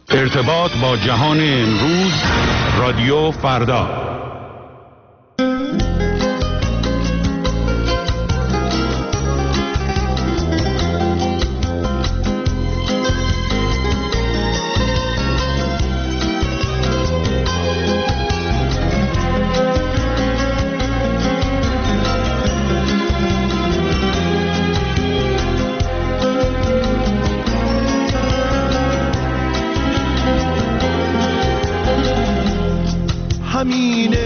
ارتباط با جهان امروز، رادیو فردا. همین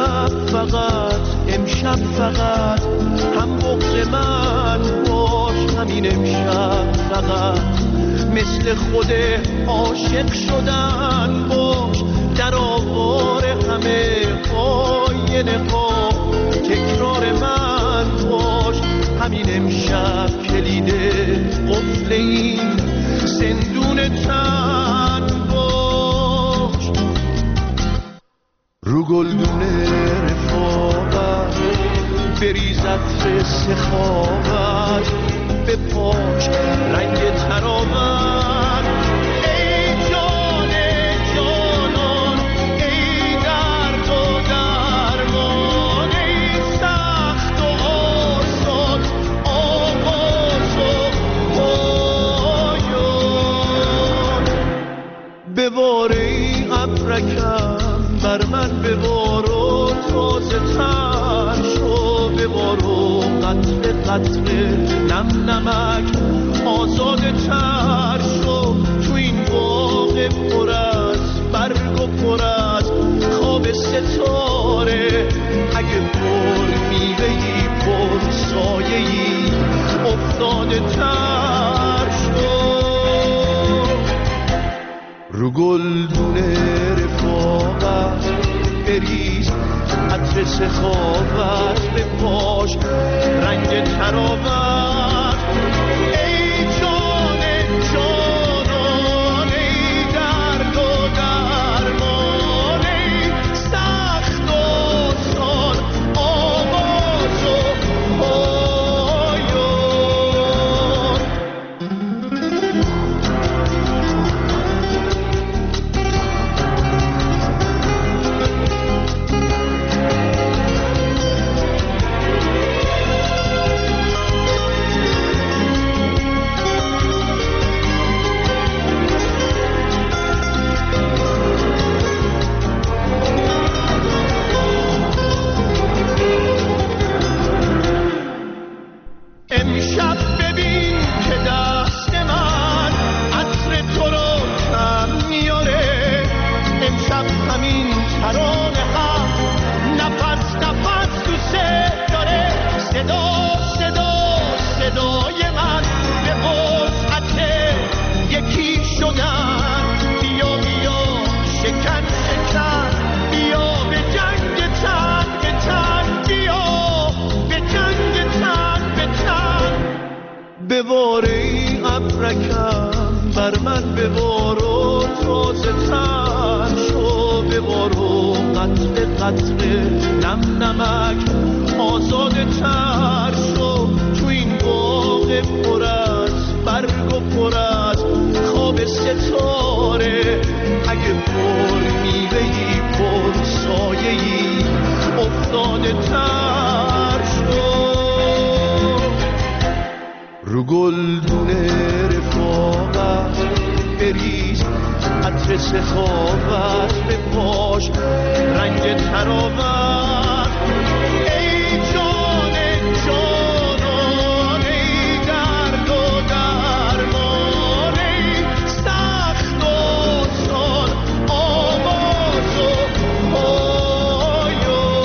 امشب فقط هم بغض من باش، همین امشب فقط مثل خود عاشق شدن باش، در آوار همه آینه ها تکرار من باش، همین امشب کلید قفل این زندون تن باش، رو گلدون رفاقت بریز عطر سخاوت، به پاش رنگ تراوت، ای جان جانان، ای درد و درمان، ای سخت و آسان، آغاز و پایان، بباره ای ابرکم بر من، ببار و تازه تر شو، ببار و قطره قطره نم نمک آزاده تر شو، تو این باغ پر از برگ و پر از خواب ستاره، اگه پر میوه‌ای پر سایه‌ای افتاده تر شو، رو گلدون رفاقت بریز عطر سخاوت، به پاش رنگ تراوت، ای جان جانان، ای درد و درمان، ای سخت و آسان، آغاز و پایان. بباره ای ابرکم بر من، ببار و تازه تر شو، ببار و قطره قطره نم نمک آزاده تر شو، تو این باغ پر از برگ و پر از خواب ستاره، اگه پر میوه‌ای پر سایه‌ای افتاده تر شو، رو گلدون رفاقت بریز عطر سخاوت، به پاش رنگ تراوت، ای جان جانان، ای درد و درمان، ای سخت و آسان، آغاز و پایان.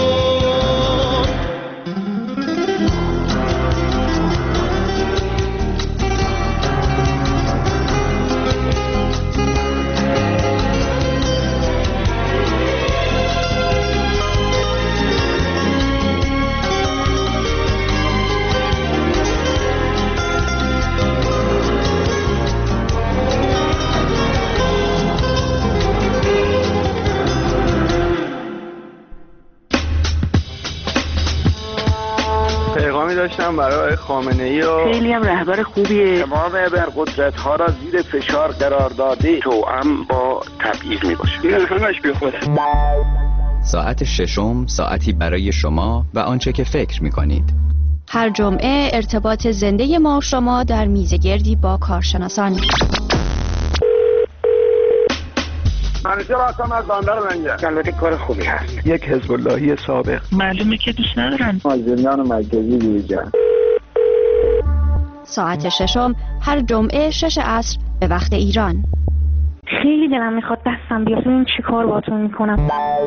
گذاشتم برای خامنه‌ای و خیلی هم رهبر خوبیه. تمام ابرقدرت‌ها را زیر فشار قرار داده، توأم با تبعیض میباشه. این همش بیخوده. ساعت ششم، ساعتی برای شما و آنچه که فکر می‌کنید. هر جمعه ارتباط زنده ما و شما در میزگردی با کارشناسان. منیجر هستم از بندر منگه. البته کار خوبی هست. یک حزب اللهی سابق. معلومه که دوست ندارن. مازنیان مرکزی دیگر. ساعت ششم هر جمعه 6 عصر به وقت ایران. خیلی دلم میخواد دستم بیاد. این چی کار باهاتون میکنم؟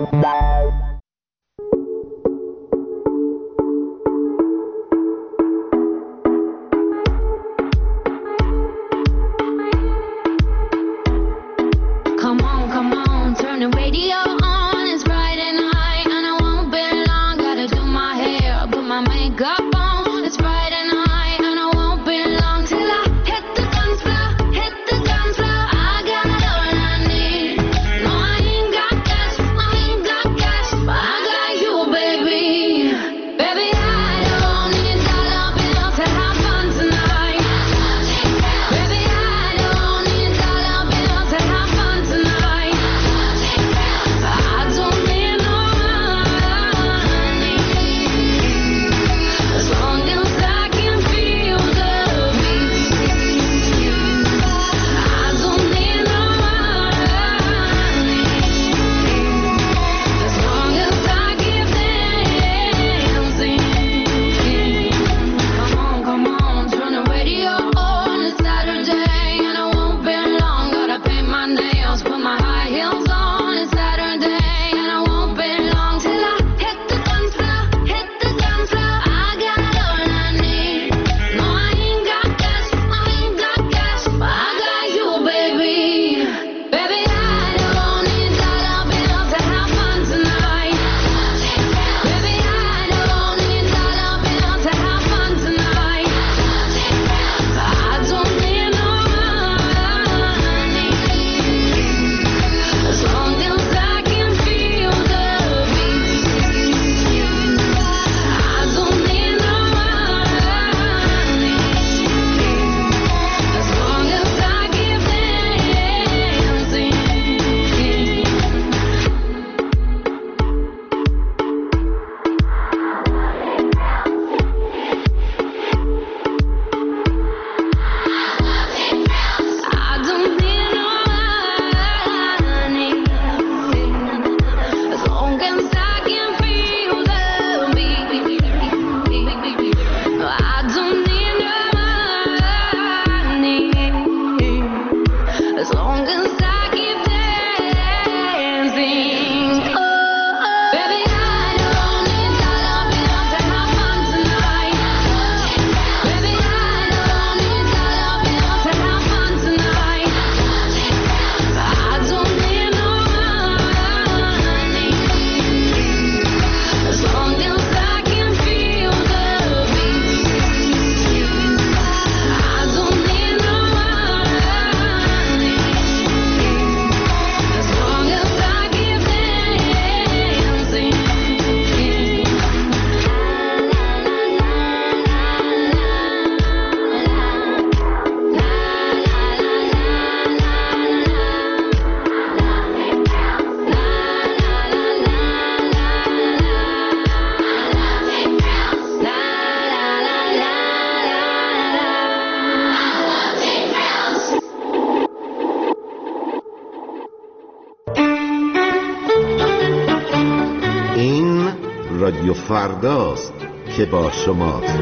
رادیو فرداست که با شماست.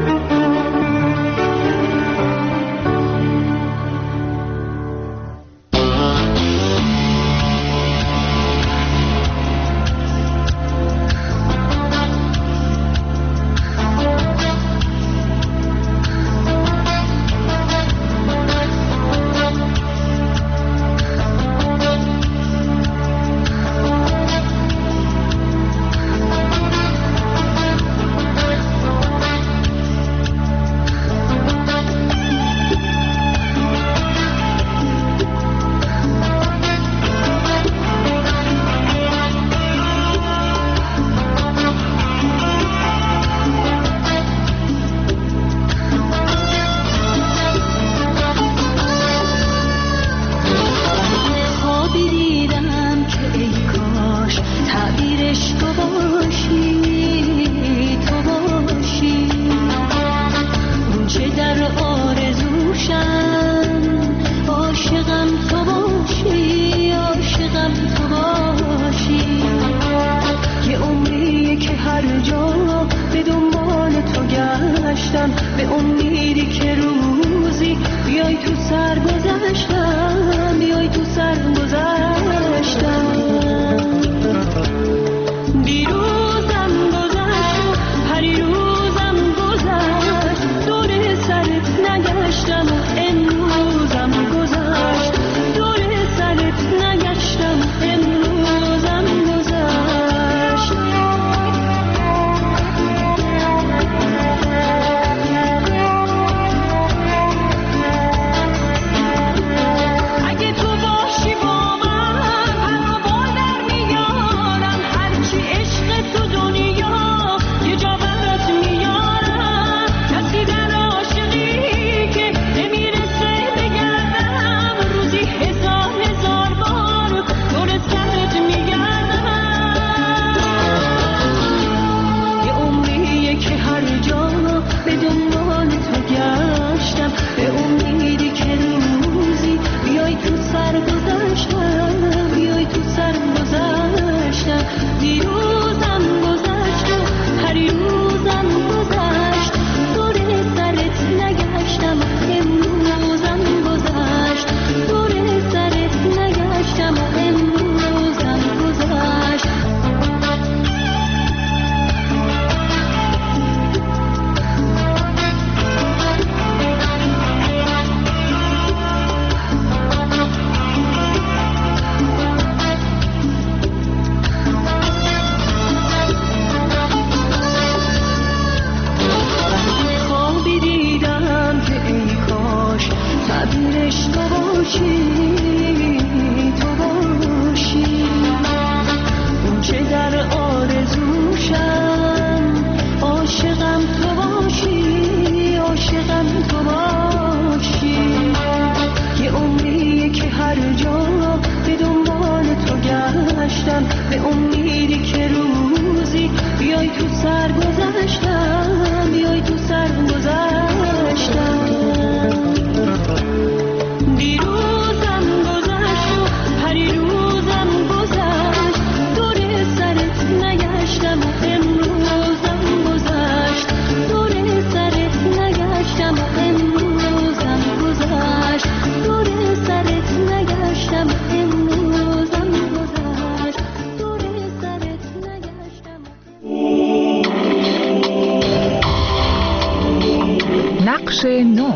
نقش نو.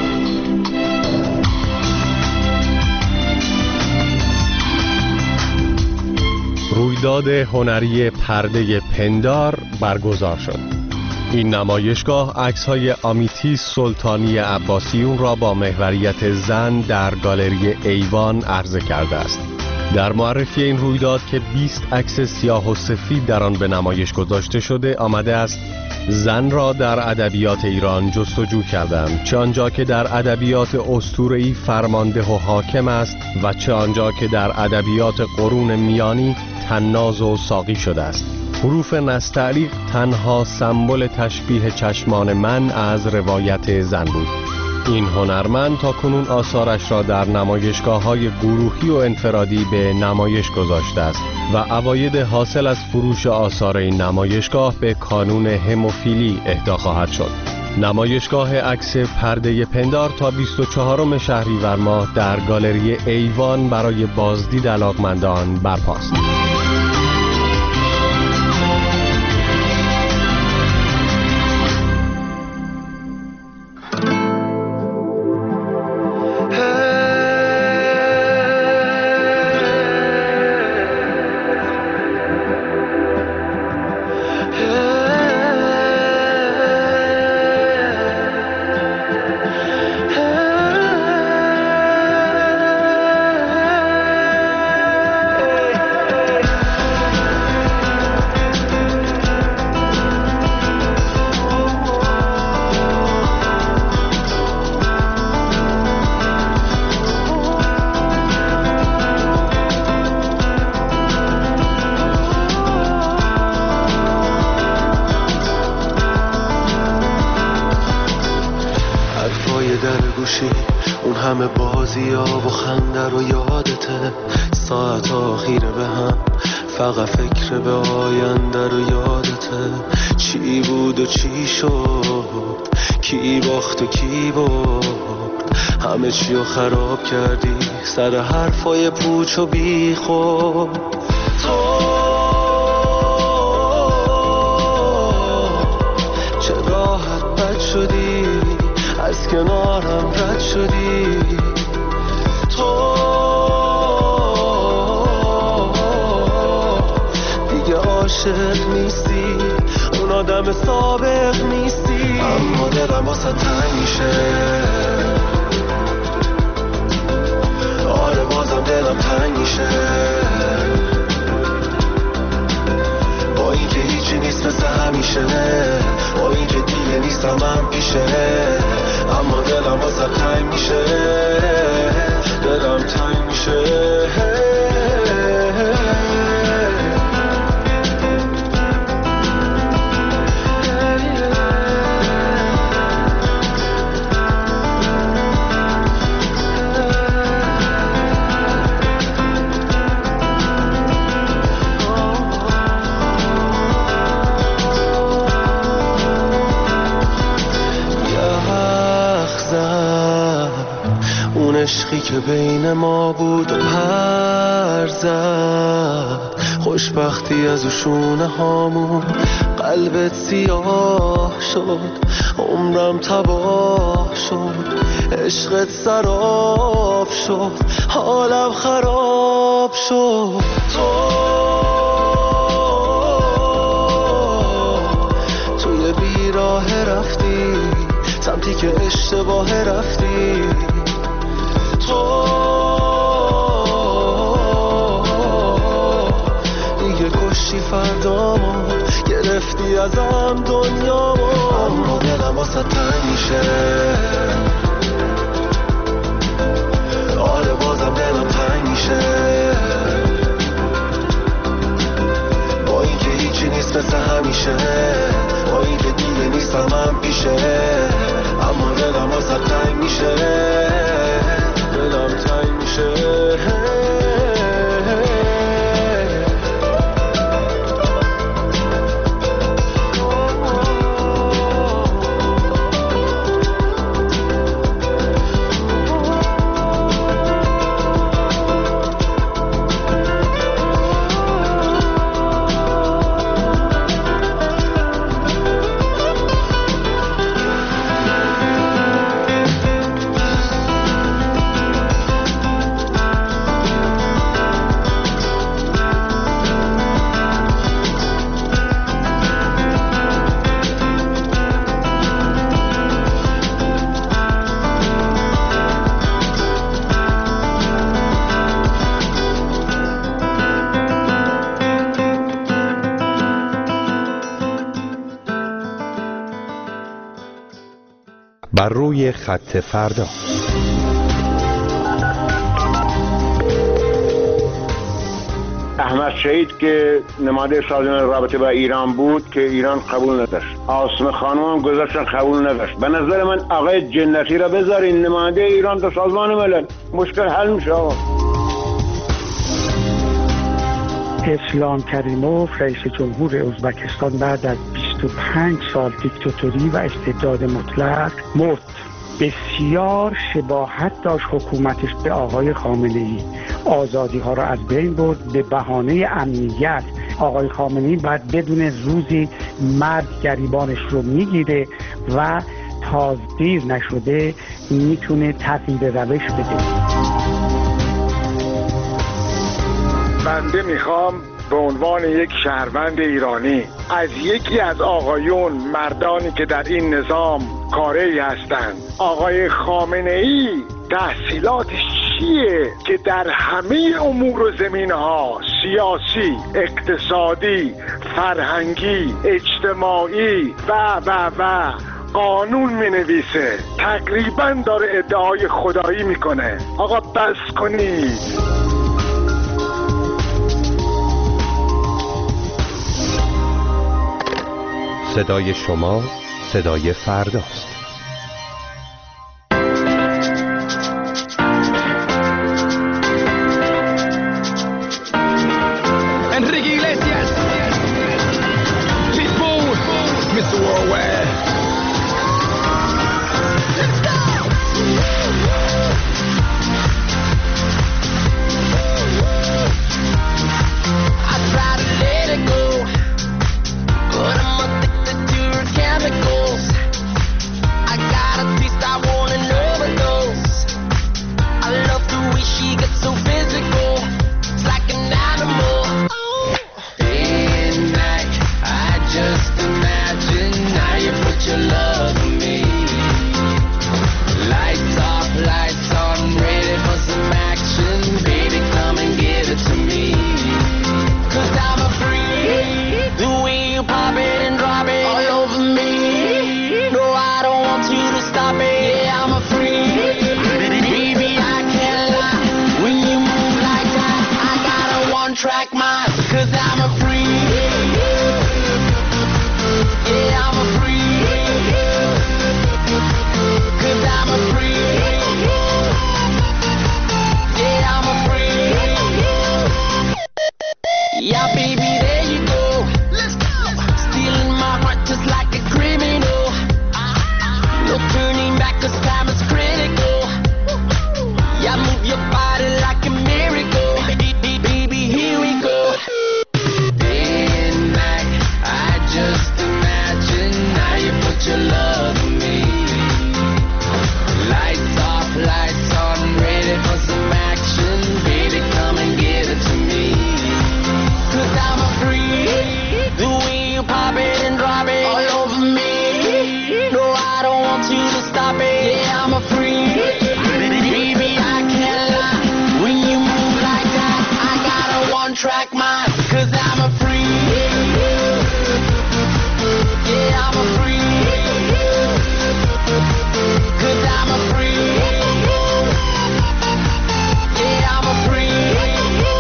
رویداد هنری پرده پندار برگزار شد. این نمایشگاه عکس‌های آمیتی سلطانی عباسیون را با محوریت زن در گالری ایوان عرضه کرده است. در معرفی این رویداد که 20 عکس سیاه و سفید در آن به نمایش گذاشته شده آمده است زن را در ادبیات ایران جستجو کردم، چه آنجا که در ادبیات اسطوره‌ای فرمانده و حاکم است و چه آنجا که در ادبیات قرون میانی طناز و ساقی شده است. حروف نستعلیق تنها سمبل تشبیه چشمان من از روایت زن بود. این هنرمند تا کنون آثارش را در نمایشگاه‌های گروهی و انفرادی به نمایش گذاشته است و عواید حاصل از فروش آثار این نمایشگاه به کانون هموفیلی اهدا خواهد شد. نمایشگاه عکس پرده پندار تا 24 شهریور ماه در گالری ایوان برای بازدید علاقمندان برپاست. همه بازی ها و خنده رو یادته، ساعت آخیره به هم فقط فکر به آینده رو یادته. چی بود و چی شد، کی باخت و کی برد، همه چی رو خراب کردی سر حرفای پوچ و بی خود. تو چه راحت بد شدی، از کنارم رد شدی. تو دیگه عاشق نیستی، اون آدم سابق نیستی. اما دلم واسه تنگ میشه، آره بازم دلم تنگ میشه. با اینکه هیچی نیست مثل همیشه، با اینکه دیگه نیستم من پیشه، اما دلم واسه تنگ میشه، دلم تنگ میشه. عشقی که بین ما بود و پر زد، خوشبختی از شونه هامون قلبت سیاه شد، عمرم تباه شد، عشقت سراب شد، حالم خراب شد. توی بیراه رفتی سمتی که اشتباه رفتی. تو دیگه کشتی فردامو، گرفتی ازم دنیامو. اما دلم واسه تنگ میشه، آره بازم دلم تنگ میشه. با اینکه هیچی نیست مثل همیشه، با اینکه دیگه نیستم من پیشه، اما دلم واسه تنگ میشه، دلم تنگ میشه. بر روی خط فردا. احمد شهید که نماینده سازمان رابطه با ایران بود که ایران قبول نداشت، عاصمه خانم هم گذاشتن قبول نداشت. به نظر من آقای جنتی را بذارین نماینده ایران در سازمان ملل، مشکل حل میشه. آقا اسلام کریموف رئیس جمهور ازبکستان بعد از 25 سال دیکتاتوری و استبداد مطلق مرد. بسیار شباهت داشت حکومتش به آقای خامنه‌ای، آزادی ها را از بین برد به بهانه امنیت. آقای خامنه‌ای باید بدون روزی مرد گریبانش رو میگیره و تا دیر نشده میتونه تغییر روش بده. بنده میخوام به عنوان یک شهروند ایرانی از یکی از آقایون مردانی که در این نظام کاری هستند، آقای خامنه‌ای تحصیلاتش چیه که در همه امور و زمینه‌ها سیاسی، اقتصادی، فرهنگی، اجتماعی و قانون می‌نویسه، تقریباً داره ادعای خدایی میکنه. آقا بس کنید. صدای شما صدای فرداست. track mind, 'cause I'm a freak. Yeah, I'm a freak. 'Cause I'm a freak. Yeah, I'm a freak. Yeah, baby, there you go. Let's go. Stealing my heart just like a criminal. No turning back, 'cause time is critical. Yeah, move your body like a miracle. Baby, here we go. Day and night, I just imagine how you put your love on me. Lights off, lights on, ready for some action. Baby, come and give it to me. 'Cause I'm a freak. The way you pop it and drop it all over me. No, I don't want you to stop it. Yeah, I'm a freak. Baby, I can't lie. When you move like that, I got a one-track mind. 'Cause I'm a freak. Yeah, I'm a freak. 'Cause I'm a freak. Yeah, I'm a freak.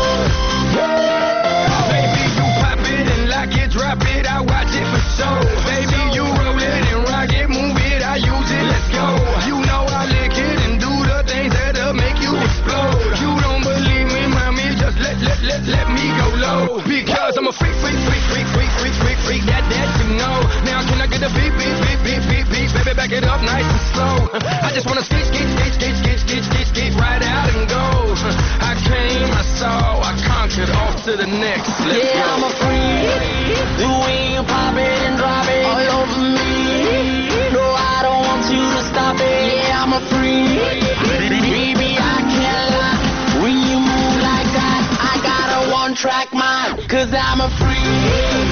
Baby, you pop it and lock it, drop it, I watch it for show. Baby, you roll it and rock it, move it, I use it, let's go. You know I lick it and do the things that'll make you explode. You don't believe me, mommy, just let me go low. Because I'm a freak, that you know. Now can I get a beat, baby, back it up nice and slow. I just wanna skate right out and go. I came, I saw, I conquered, off to the next. Let's go. I'm a freak. The way you pop it and drop it all over me. No, I don't want you to stop it. Yeah, I'm a freak. Baby, I can't lie. When you move like that, I got a one-track mind. 'Cause I'm a freak.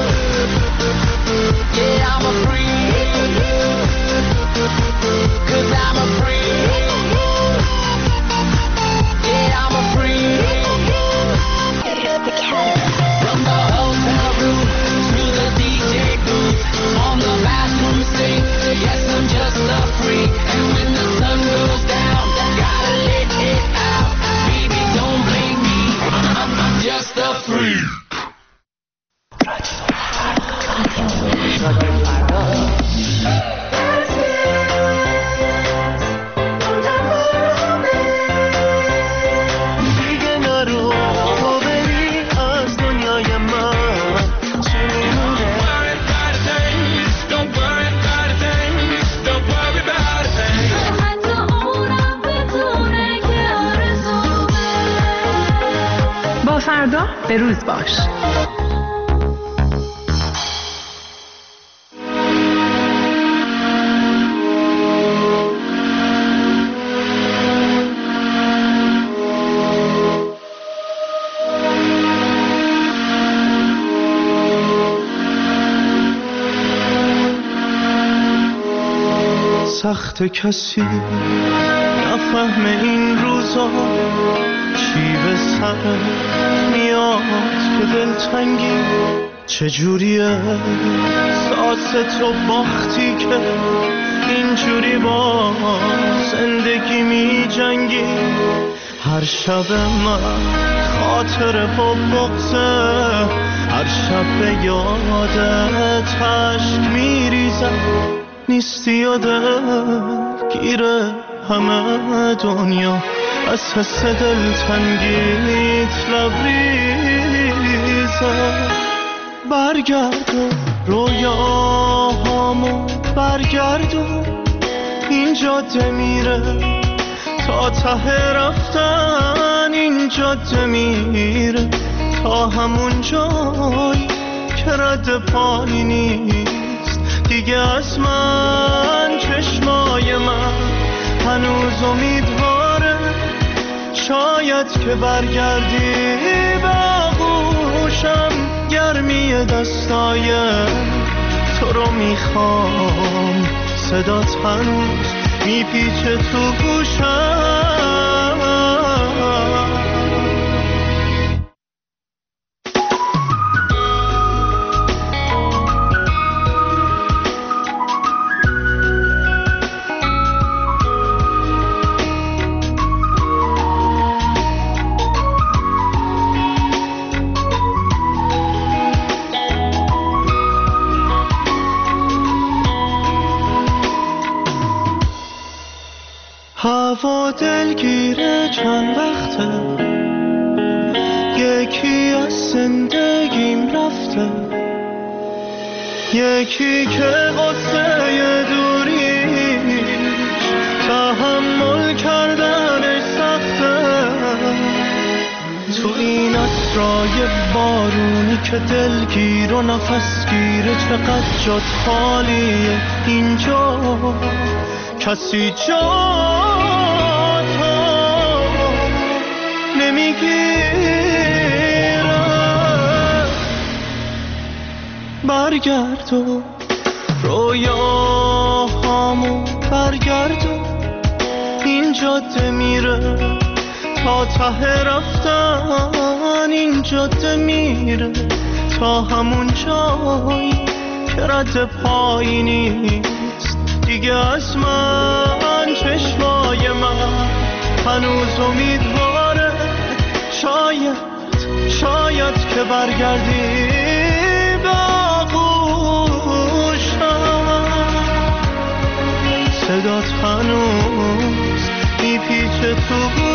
Yeah, I'm a freak. 'Cause I'm a freak. Yeah, I'm a freak. From the hotel room to the DJ booth, on the bathroom sink. Yes, I'm just a freak. And when the sun goes down, gotta let it out. Baby, don't blame me, I'm just a freak. فردا به روز باش. سخت کسی نفهم این روزا چی به سر میاد که دلتنگی چجوریه ساس تو باختی که اینجوری با زندگی می جنگی هر شب من خاطر با بغضه هر شب به یادت عشق می ریزم نیستی یادت گیره همه دنیا از حس دلتنگیت لبریزه برگردون رویاهامو برگردون این جاده میره تا ته رفتن این جاده میره تا همون جایی که رد پایی نیست دیگه از من چشمای من هنوز امیدواره شاید که برگردی به آغوشم گرمی دستای تو رو میخوام صدات هنوز میپیچه تو گوشم با دلگیره چند وقته، یکی از زندگیم رفته، یکی که قصه دوریش تحمل کردنش سخته. تو این عصرای بارونی که دلگیر و نفس گیره، چقدر جات خالیه اینجا، کسی جاتو نمیگیره. برگرد و رویاهامو برگرد و این جاده میره تا ته رفتن، این جاده میره تا همون جایی که رد پایی نیست دیگه از من. چشمای من هنوز امیدواره، شاید که برگردی به آغوشم. صدات هنوز میپیچه تو